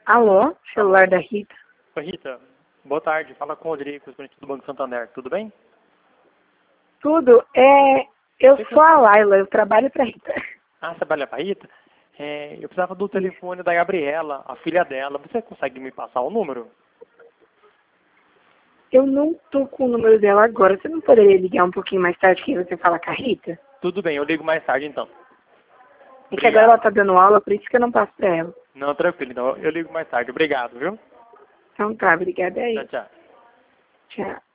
Alô, celular da Rita. Oi, Rita. Boa tarde. Fala com o Rodrigo, do Banco Santander. Tudo bem? Tudo? Eu sou a Laila, eu trabalho pra Rita. Ah, você trabalha para a Rita? Eu precisava do telefone da Gabriela, a filha dela. Você consegue me passar o número? Eu não tô com o número dela agora. Você não poderia ligar um pouquinho mais tarde que você fala com a Rita? Tudo bem, eu ligo mais tarde então. É que agora ela tá dando aula, por isso que eu não passo pra ela. Não, tranquilo. Então eu ligo mais tarde. Obrigado, viu? Então tá, obrigada aí. Tchau, tchau. Tchau.